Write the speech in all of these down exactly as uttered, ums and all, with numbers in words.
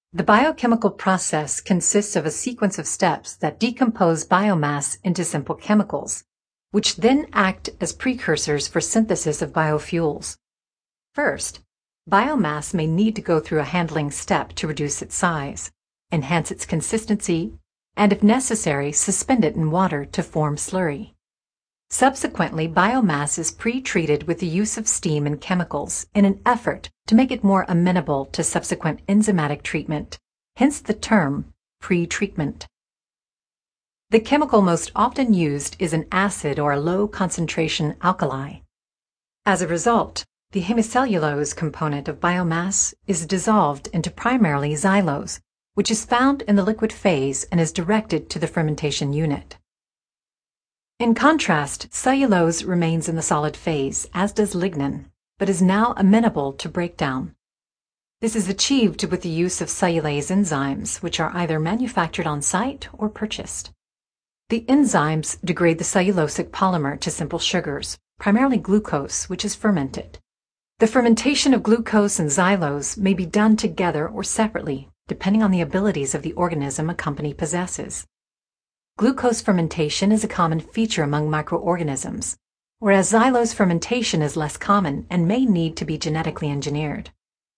The biochemical process consists of a sequence of steps that decompose biomass into simple chemicals, which then act as precursors for synthesis of biofuels. First, biomass may need to go through a handling step to reduce its size, enhance its consistency, and if necessary, suspend it in water to form slurry. Subsequently, biomass is pre-treated with the use of steam and chemicals in an effort to make it more amenable to subsequent enzymatic treatment, hence the term pre-treatment. The chemical most often used is an acid or a low-concentration alkali. As a result, the hemicellulose component of biomass is dissolved into primarily xylose, which is found in the liquid phase and is directed to the fermentation unit. In contrast, cellulose remains in the solid phase, as does lignin, but is now amenable to breakdown. This is achieved with the use of cellulase enzymes, which are either manufactured on site or purchased. The enzymes degrade the cellulosic polymer to simple sugars, primarily glucose, which is fermented. The fermentation of glucose and xylose may be done together or separately, depending on the abilities of the organism a company possesses. Glucose fermentation is a common feature among microorganisms, whereas xylose fermentation is less common and may need to be genetically engineered.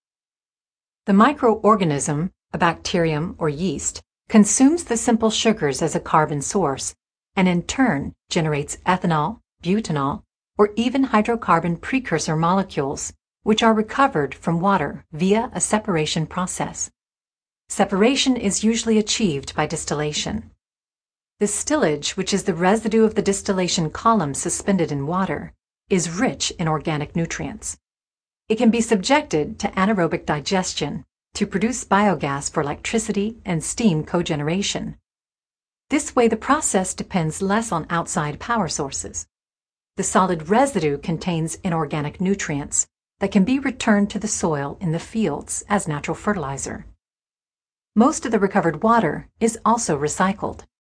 The microorganism, a bacterium or yeast, consumes the simple sugars as a carbon source and in turn generates ethanol, butanol, or even hydrocarbon precursor molecules, which are recovered from water via a separation process. Separation is usually achieved by distillation. The stillage, which is the residue of the distillation column suspended in water, is rich in organic nutrients. It can be subjected to anaerobic digestion to produce biogas for electricity and steam cogeneration. This way, the process depends less on outside power sources. The solid residue contains inorganic nutrients that can be returned to the soil in the fields as natural fertilizer. Most of the recovered water is also recycled.